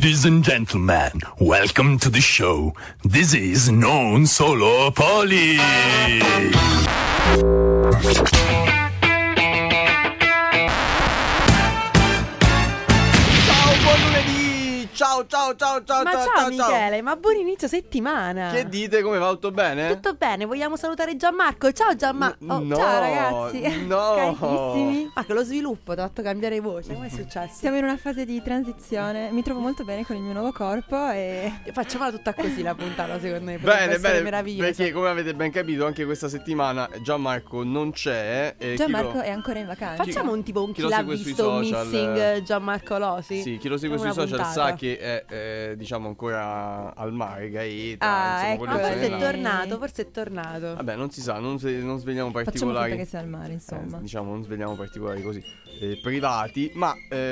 Ladies and gentlemen, welcome to the show. This is Non Solo Poli. Ciao. Ma ciao Michele, ma buon inizio settimana. Che dite, come va? Tutto bene? Tutto bene, vogliamo salutare Gianmarco. Ciao Gianmarco. No, ciao ragazzi. no. Carissimi. Ma che lo sviluppo ti ha fatto cambiare voce, come è successo? Siamo in una fase di transizione. Mi trovo molto bene con il mio nuovo corpo e Facciamola tutta così la puntata, secondo me. Bene, Meraviglioso. perché come avete ben capito anche questa settimana Gianmarco non c'è e Gianmarco è ancora in vacanza. Facciamo un tipo un chi chi lo l'ha segue sui visto social, Missing Gianmarco Losi. Sì, chi lo segue sui Una social puntata. sa che è diciamo ancora al mare, Gaeta, Ah, insomma, ecco, quelle Ma zone forse è là. tornato. forse è tornato. Vabbè, non si sa, non svegliamo Facciamo particolari. finta che sia al mare, insomma. Diciamo, non svegliamo particolari così privati. Ma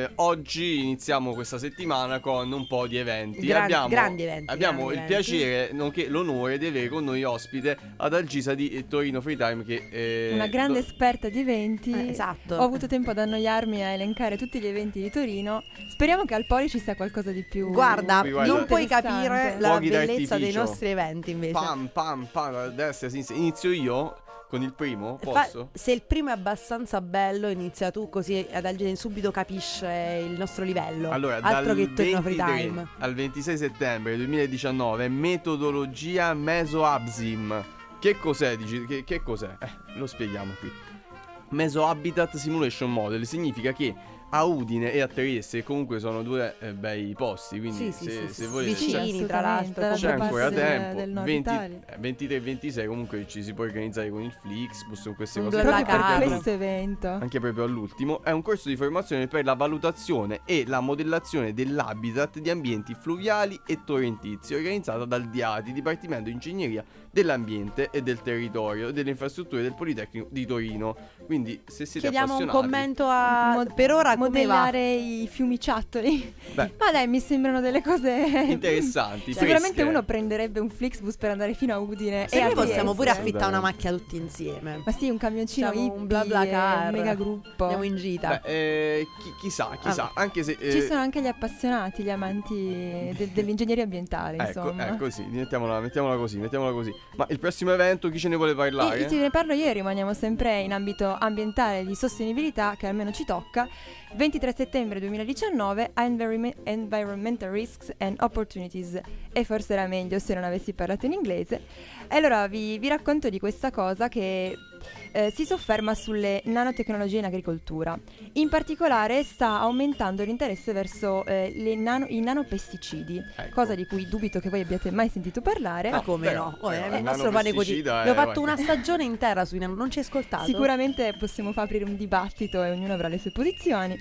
oggi iniziamo questa settimana con un po' di eventi. Grandi eventi. Abbiamo grandi il eventi. piacere, nonché l'onore di avere con noi ospite ad Algisa di Torino Free Time, che Una grande esperta di eventi. Esatto. Ho avuto tempo ad annoiarmi a elencare tutti gli eventi di Torino. Speriamo che al Poli ci sia qualcosa di più. Guarda, Guarda. non puoi capire Interessante. la Fuochi bellezza dei d'artificio. nostri eventi invece. pam, a destra, a sinistra. Inizio io con il primo, posso? Se il primo è abbastanza bello, inizia tu, così ad Algene subito capisce il nostro livello. Allora, Altro dal che Torino Free 23 Time. al 26 settembre 2019, metodologia Mesoabsim. Che cos'è? Dici? Che cos'è? Lo spieghiamo qui. Mesohabitat Simulation Model significa che a Udine e a Trieste, che comunque sono due bei posti, quindi se volete vicini, tra l'altro, c'è ancora del tempo. Nord 20, Italia. 23 e 26 comunque ci si può organizzare con il Flixbus, con queste Un cose. bla bla Proprio per Caro. questo evento. Anche proprio all'ultimo, è un corso di formazione per la valutazione e la modellazione dell'habitat di ambienti fluviali e torrentizi, organizzato dal DIATI, Dipartimento Ingegneria dell'Ambiente e del Territorio e delle Infrastrutture del Politecnico di Torino. Quindi se siete Chiediamo un appassionati, commento a per ora come va? Modellare i fiumiciattoli. Beh. Ma dai, mi sembrano delle cose interessanti, Sicuramente fresche. uno prenderebbe un Flixbus per andare fino a Udine. Se e noi a possiamo pure Trieste. affittare una macchina tutti insieme. Ma sì, un camioncino Facciamo hippie, un BlaBlaCar. un mega gruppo. Andiamo in gita. Beh, chissà, anche se Ci sono anche gli appassionati, gli amanti dell'ingegneria ambientale, insomma. ecco sì, mettiamola così. Ma il prossimo evento chi ce ne vuole parlare? Io te ne parlo io, rimaniamo sempre in ambito ambientale e di sostenibilità, che almeno ci tocca. 23 settembre 2019, Environmental Risks and Opportunities. E forse era meglio se non avessi parlato in inglese. E allora vi racconto di questa cosa che si sofferma sulle nanotecnologie in agricoltura. In particolare sta aumentando l'interesse verso i nanopesticidi, Ecco. cosa di cui dubito che voi abbiate mai sentito parlare. Ma come però, no? Oh, però, è il il nostro pane nanopesticida quotidiano. è- Abbiamo fatto guarda. una stagione intera sui nano. Non ci hai ascoltato? Sicuramente possiamo aprire un dibattito e ognuno avrà le sue posizioni,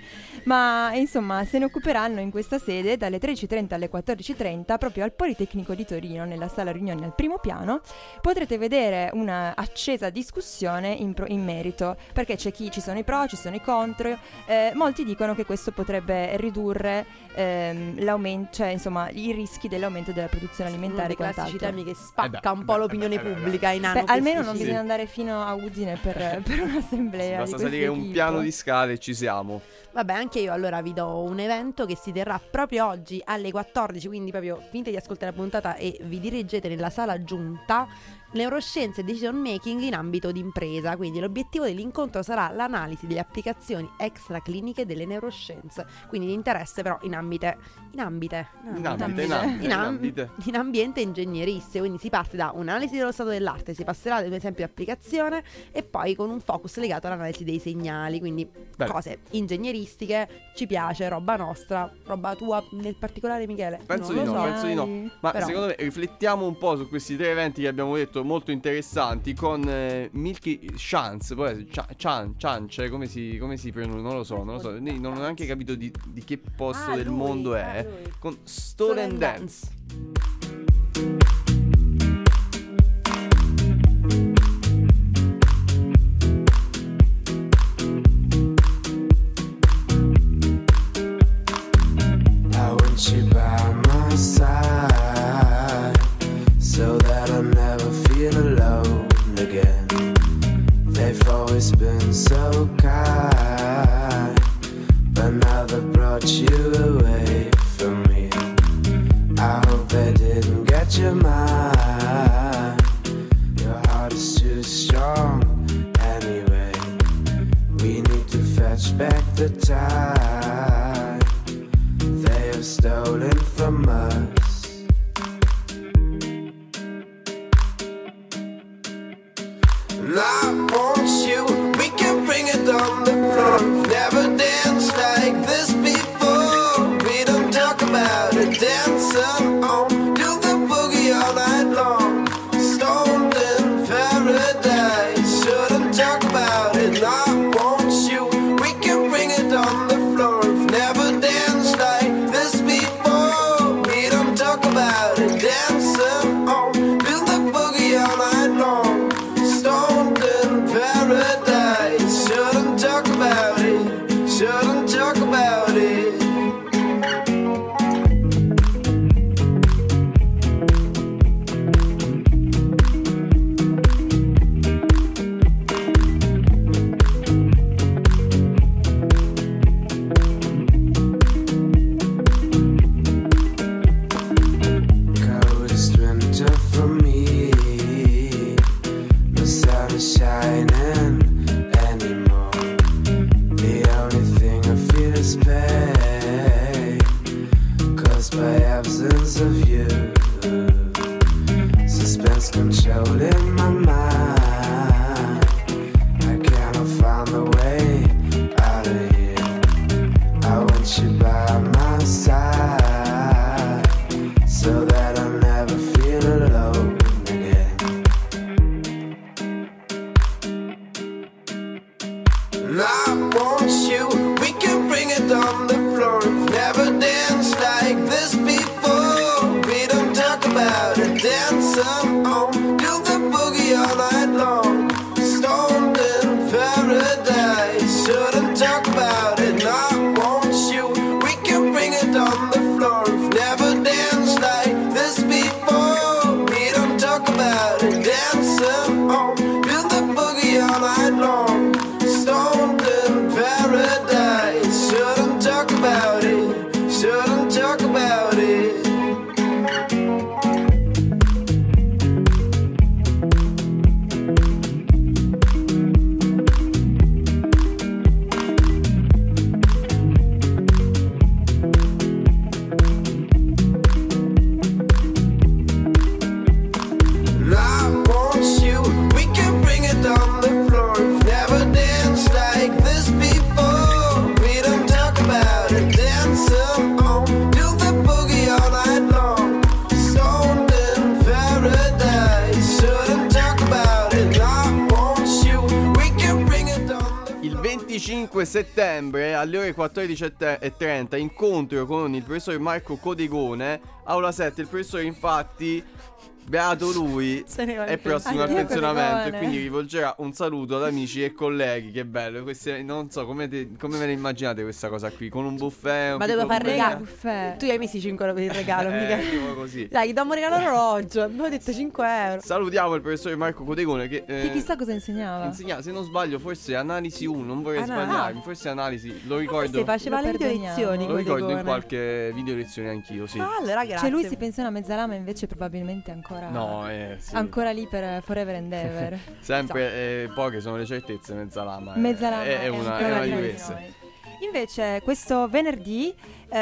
ma insomma se ne occuperanno in questa sede dalle 13:30 alle 14:30 proprio al Politecnico di Torino, nella sala riunioni al primo piano. Potrete vedere una accesa discussione in merito, perché ci sono i pro, ci sono i contro. Molti dicono che questo potrebbe ridurre l'aumento, cioè insomma i rischi dell'aumento della produzione alimentare e Uno dei classici quant'altro. temi che spacca un po' l'opinione pubblica in Beh, almeno non bisogna andare fino a Udine per un'assemblea. Basta di salire questo un tipo. piano di scale e ci siamo. Vabbè, anche io allora vi do un evento che si terrà proprio oggi alle 14, quindi proprio finite di ascoltare la puntata e vi dirigete nella sala giunta. Neuroscienze e decision making in ambito di impresa. Quindi l'obiettivo dell'incontro sarà l'analisi delle applicazioni extracliniche delle neuroscienze, quindi di interesse però in ambiente ingegneristico. Quindi si parte da un'analisi dello stato dell'arte, si passerà ad esempio di applicazione e poi con un focus legato all'analisi dei segnali, quindi Bello. cose ingegneristiche. Ci piace, roba nostra, roba tua nel particolare, Michele? Penso Non di lo no, so. penso di no. Ma Però. secondo me riflettiamo un po' su questi tre eventi che abbiamo detto molto interessanti con Milky Chance, poi Chance, come si pronuncia? Non lo so. Non ho neanche capito di che posto del mondo è. lui. Con Stolen Dance. I want you by my side, so that I'll never feel alone again. They've always been so kind, but now they've brought you away from me. back the time they have stolen from us. And I want you, we can bring it on the floor. Never danced like this before. We don't talk about it, dancing on, do the boogie all night long. Stoned in paradise, shouldn't talk about it. I want you, we can bring it on the floor. Never danced like this before. We don't talk about it, dancing on, do the boogie all night long. Stoned in paradise, shouldn't talk about it, shouldn't talk about it. Coldest winter for me, no sun is shining anymore. The only thing I feel is pain, caused by absence of you. Suspense controlling my mind, I cannot find the way out of here. I want you by my side, so that I'll never feel alone again. And I want you, we can bring it on the floor. Never danced like this before. We don't talk about it, dancing on, do the boogie all night long. Stoned in paradise, shouldn't talk about it. And I want you, we can bring it on the floor. Never danced like this before. We don't talk about it, dancing on, do the boogie all night long. Stoned in paradise, shouldn't talk about it, shouldn't talk about it. And I want you, we can bring it on the floor. Never danced like this before. We don't talk about it, dancing on, do the boogie all night long. Stoned in paradise, shouldn't talk about it. I want you, we can bring it on the floor. Il 25 settembre alle ore 14:30 incontro con il professor Marco Codegone, aula 7. Il professore infatti, beato lui, Se ne va è in prossimo al pensione. pensionamento e Codegone. quindi rivolgerà un saluto ad amici e colleghi. Che bello, non so come ve ne immaginate questa cosa qui, con un buffet, un Ma devo piccolo fare Mega regalo. buffet. Tu hai messo i 5 euro per il regalo, mica. tipo così. Dai, gli diamo un regalo orologio. Abbiamo detto 5 euro. Salutiamo il professore Marco Codegone che Che chissà cosa insegnava. insegna, se non sbaglio, forse analisi 1, non vorrei sbagliarmi, forse analisi, lo ricordo. Se faceva Lo le video perdoniamo. lezioni. Lo ricordo in Codegone. qualche video lezione anch'io, sì. Ah, allora grazie. Cioè lui si pensiona a Mezzalama, invece probabilmente ancora No, sì. ancora lì per Forever and Ever. Sempre poche sono le certezze, Mezzalama. Mezzalama è una ancora di tra queste. noi. Invece questo venerdì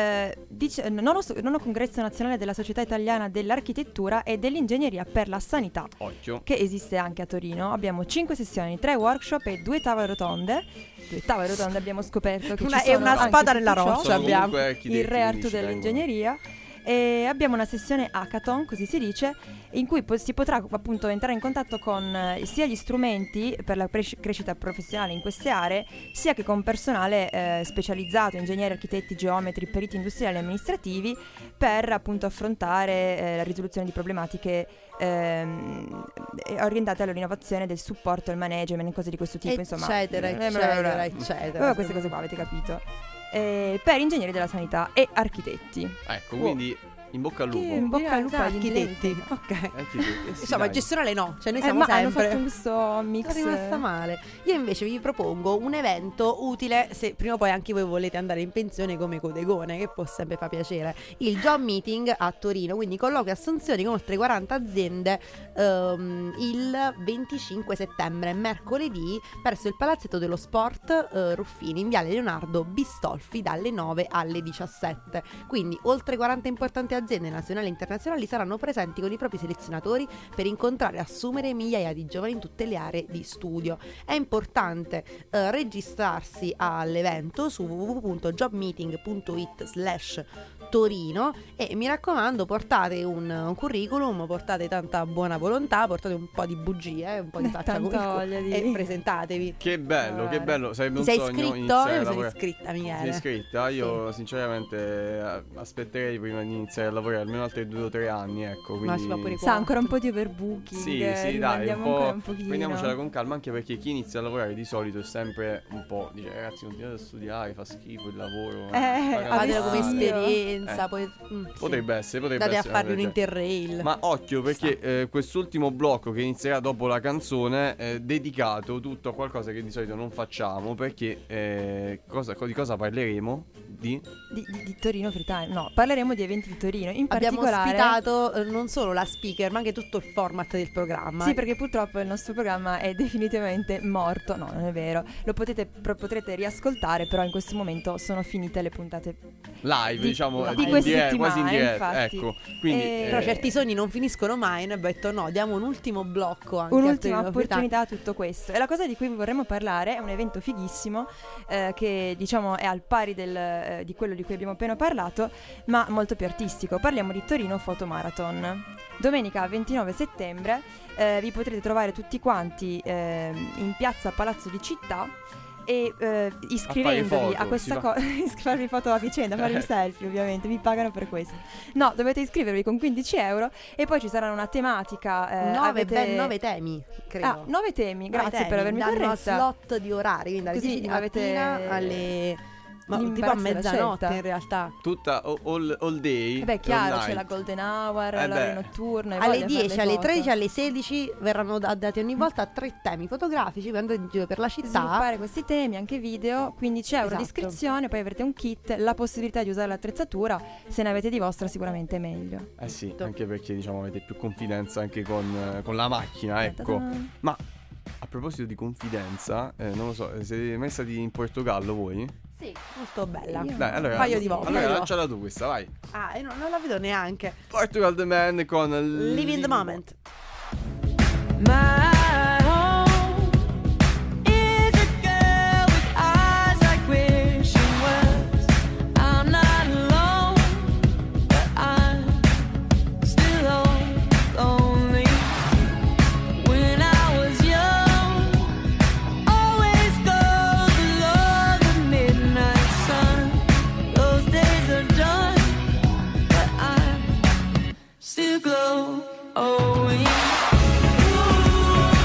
nono congresso nazionale della Società Italiana dell'Architettura e dell'Ingegneria per la Sanità, Occhio. che esiste anche a Torino. Abbiamo 5 sessioni, 3 workshop e 2 tavole rotonde. 2 tavole rotonde abbiamo scoperto che Una- ci e sono una anche spada tutti nella ciò. roccia Sono abbiamo. comunque architetti Il re Artù che ci tengono. dell'ingegneria. E abbiamo una sessione hackathon, così si dice, in cui si potrà appunto entrare in contatto con sia gli strumenti per la crescita professionale in queste aree, sia che con personale specializzato, ingegneri, architetti, geometri, periti industriali e amministrativi, per appunto affrontare la risoluzione di problematiche orientate all'innovazione, del supporto, al management, cose di questo tipo, insomma. Eccetera, eccetera, eccetera. Queste cose qua avete capito. Per ingegneri della sanità e architetti. Ecco, quindi In bocca al lupo. In bocca al lupo agli architetti. inglesi. Ok. Sì, Insomma, dai. gestionale no, cioè noi siamo ma hanno sempre. fatto questo mix. Sono rimasta male. Io invece vi propongo un evento utile se prima o poi anche voi volete andare in pensione come Codegone, che può sempre far piacere. Il Job Meeting a Torino, quindi colloqui e assunzioni con oltre 40 aziende il 25 settembre, mercoledì, presso il Palazzetto dello Sport Ruffini, in Viale Leonardo Bistolfi, dalle 9 alle 17. Quindi oltre 40 importanti aziende nazionali e internazionali saranno presenti con i propri selezionatori per incontrare e assumere migliaia di giovani in tutte le aree di studio. È importante registrarsi all'evento su www.jobmeeting.it/Torino e mi raccomando, portate un curriculum, portate tanta buona volontà, portate un po' di bugie, un po' di faccia Tanta voglia di- e presentatevi. Che bello, che bello. Sarebbe Ti un sei sogno iscritto? iniziare Io a mi sono lavorare. iscritta, Ti sei Michele. iscritta? Io sinceramente aspetterei prima di iniziare a lavorare almeno altri 2 o 3 anni, ecco. Ma si va Quindi... pure Sa ancora un po' di overbooking. Sì, dai, rimandiamo un ancora po'. un pochino. Prendiamocela con calma, anche perché chi inizia a lavorare di solito è sempre un po'. Dice, ragazzi, continuate a studiare, fa schifo il lavoro. Fatelo Fatelo come Sì. esperienza, poi Potrebbe essere. andate a essere farvi un una verità. interrail. Ma occhio, perché quest'ultimo blocco che inizierà dopo la canzone è dedicato tutto a qualcosa che di solito non facciamo. Perché di cosa parleremo? Di Torino Free Time. No, parleremo di eventi di Torino. In Abbiamo particolare ospitato non solo la speaker, ma anche tutto il format del programma. Sì, perché purtroppo il nostro programma è definitivamente morto. No, non è vero. Lo potrete riascoltare, però in questo momento sono finite le puntate Live, diciamo, di in queste diretta, quasi in settimane, diretta. infatti. Ecco, quindi Però certi sogni non finiscono mai. Noi abbiamo detto no, diamo un ultimo blocco anche a un'ultima Torino Free Time. opportunità a tutto questo. E la cosa di cui vi vorremmo parlare è un evento fighissimo che diciamo è al pari di quello di cui abbiamo appena parlato, ma molto più artistico. Parliamo di Torino Photo Marathon. Domenica 29 settembre vi potrete trovare tutti quanti in piazza Palazzo di Città e iscrivendovi a questa cosa, farvi foto a vicenda, fare il selfie, ovviamente vi pagano per questo. No, dovete iscrivervi con 15 euro e poi ci sarà una tematica. Ben 9 temi, credo. 9 temi, 9 grazie temi, per avermi danno corretta. slot di orari, quindi dalle Così 10 di avete mattina alle tipo a l'imbarazzo della mezzanotte scelta. in realtà. tutta all day. Beh, chiaro, all c'è la night. golden hour, Eh l'ora beh. notturna. Alle 10, alle 13, alle 16 verranno dati ogni volta 3 temi fotografici per andare in giro per la città. Sviluppare questi temi, anche video, 15 euro di Esatto. iscrizione, poi avrete un kit, la possibilità di usare l'attrezzatura, se ne avete di vostra sicuramente è meglio. Eh sì, anche perché diciamo avete più confidenza anche con la macchina, ecco. Ta-da. Ma a proposito di confidenza, non lo so, siete mai stati in Portogallo voi? Sì, molto bella. Io- Dai, allora, Un paio di volte. allora lanciala tu questa, vai. Ah, io non la vedo neanche. Portugal The Man con Living the moment. My home is a girl with eyes like wishing wells. I'm not alone, but I'm still lonely. When I was young, always goes below the midnight sun. Those days are done, but I'm still glowing. Ooh.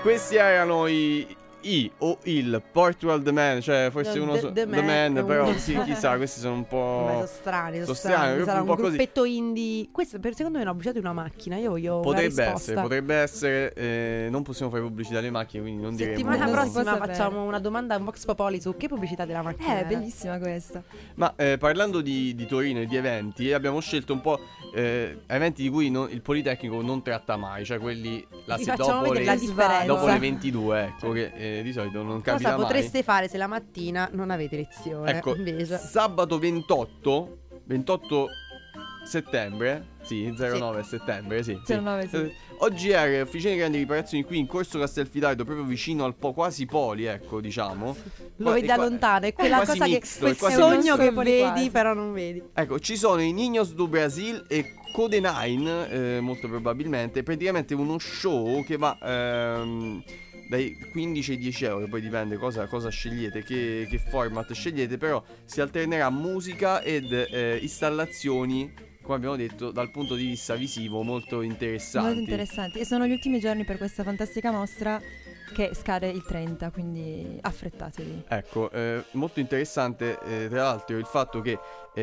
Questi erano o il Portugal The Man, cioè forse No, uno The The Man, Man, però uno. sì, chissà, questi sono un Vabbè, po'. sono strani, sono strani, sarà un un po' così. gruppetto indie. Questo secondo me è una bucata di una macchina. Io voglio una risposta. Potrebbe essere, non possiamo fare pubblicità alle macchine, quindi non diremo. Settimana Non si può prossima sapere. facciamo una domanda a Vox Popoli su che pubblicità della macchina. È bellissima questa. Ma parlando di Torino e di eventi, abbiamo scelto un po' eventi di cui il Politecnico non tratta mai, cioè quelli Vi facciamo dopo vedere la differenza. dopo le 22, ecco, che di solito non capita Cosa mai. potreste fare se la mattina non avete lezione? Ecco, Invece. sabato 28 settembre, sì, 09 settembre, sì. 09, sì. OGR, Officina di Grandi Riparazioni, qui in Corso Castelfidardo, proprio vicino al quasi Poli, ecco, diciamo. Lo vedi da lontano, è quella quasi cosa mixto, che è quel quasi sogno mixto. che Popoli vedi quasi. però non vedi. Ecco, ci sono i Niños do Brasil e Code 9, molto probabilmente. Praticamente uno show che va dai 15 ai 10 euro, poi dipende cosa scegliete, che format scegliete, però si alternerà musica ed installazioni, come abbiamo detto, dal punto di vista visivo molto interessanti. Molto interessanti. E sono gli ultimi giorni per questa fantastica mostra che scade il 30, quindi affrettatevi. Ecco, molto interessante tra l'altro il fatto che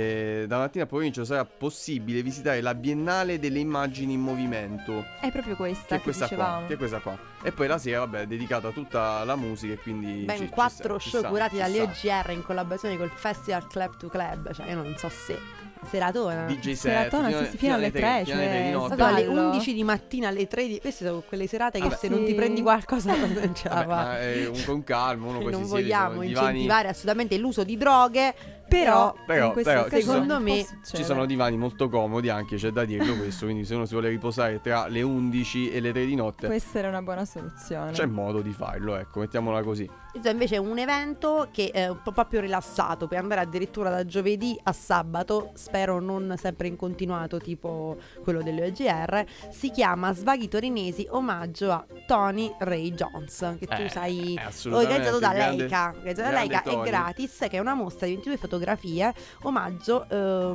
da mattina a pomeriggio sarà possibile visitare la Biennale delle Immagini in Movimento. È proprio questa Che è che questa dicevamo. qua, che è questa qua. E poi la sera, vabbè, è dedicata tutta alla musica e quindi Ben ci 4 sta, show ci sta, curati ci dalle sta. OGR in collaborazione col Festival Club to Club. Cioè io non so se seratona. DJ set Seratona, sì, fino alle 3, fino alle 3 di cioè, notte. Proprio alle Bello. 11 di mattina, alle 3 di... Queste sono quelle serate che Vabbè. se non ti Sì. prendi qualcosa non ce la Vabbè, fa. ma è con calma, uno E poi non si siede, vogliamo sono divani. incentivare assolutamente l'uso di droghe, Però, Però, in questa però, occasione secondo può me succedere. Ci sono divani molto comodi anche, c'è da dirlo questo, quindi se uno si vuole riposare tra le 11 e le 3 di notte Questa era una buona soluzione. c'è modo di farlo, ecco, mettiamola così. Questo invece è un evento che è un po' più rilassato, puoi andare addirittura da giovedì a sabato, spero non sempre in continuato tipo quello delle OGR. Si chiama Svaghi Torinesi, omaggio a Tony Ray Jones, che tu sai, assolutamente, organizzato da il grande- Leica. Organizzato da grande Leica, è Tony. gratis, che è una mostra di 22 fotografie, omaggio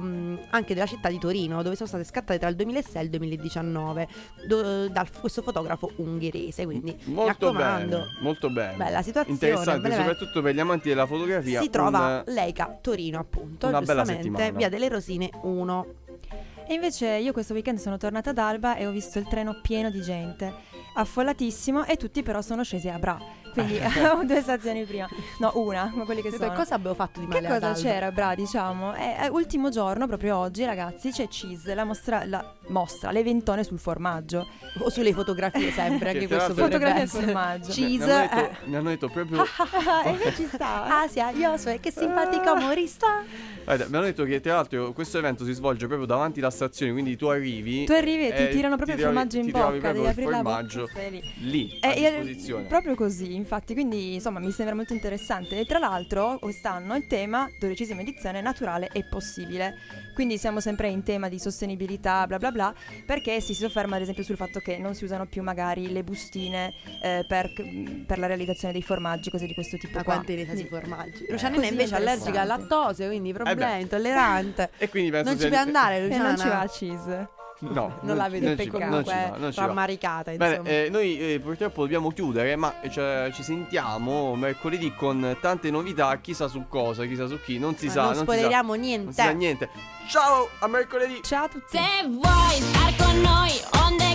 anche della città di Torino, dove sono state scattate tra il 2006 e il 2019 da questo fotografo ungherese, quindi mi Molto raccomando. bene, molto bene. Bella situazione, Interessante, bene. soprattutto per gli amanti della fotografia. Si trova Leica Torino, appunto, una bella giustamente, settimana. via delle Rosine 1. E invece io questo weekend sono tornata ad Alba e ho visto il treno pieno di gente, affollatissimo, e tutti però sono scesi a Bra. Quindi 2 stazioni prima. No, una, ma quelli che sono. Cosa abbiamo fatto di Che male ad cosa Alba? c'era a Bra, diciamo? È ultimo giorno, proprio oggi, ragazzi, c'è Cheese, la mostra, l'eventone sul formaggio. O sulle fotografie sempre, Che anche tra questo l'altro- potrebbe Fotografia e essere. formaggio. Cheese, Mi hanno detto proprio E invece ci sta. Asia, Josué, che simpatico umorista. guarda, mi hanno detto che tra l'altro questo evento si svolge proprio davanti alla stazione, quindi tu arrivi Tu arrivi e ti tirano proprio il formaggio in ti trovi bocca, proprio devi aprire la bocca, formaggio sei lì. lì a Io- disposizione. proprio così, infatti, quindi insomma mi sembra molto interessante. E tra l'altro quest'anno il tema 12ª edizione naturale e possibile, quindi siamo sempre in tema di sostenibilità bla bla bla, perché si sofferma ad esempio sul fatto che non si usano più magari le bustine per la realizzazione dei formaggi, cose di questo tipo Ma qua. quanti ne sa di Quindi- formaggi? Lucianina Così invece è allergica al interessante. lattosio, quindi problema, beh. intollerante. E quindi penso Non ci sia- puoi andare, E Luciana. non ci va Cheese. No, Non la vedo non per ci va, comunque, non ci va, non ci va. rammaricata, insomma. Bene, noi purtroppo dobbiamo chiudere, ma ci sentiamo mercoledì con tante novità, chissà su cosa, chissà su chi, non si Ma sa, non non si sa, spoileriamo non si niente. sa niente. Ciao, a mercoledì! Ciao a tutti. Se vuoi star con noi, onde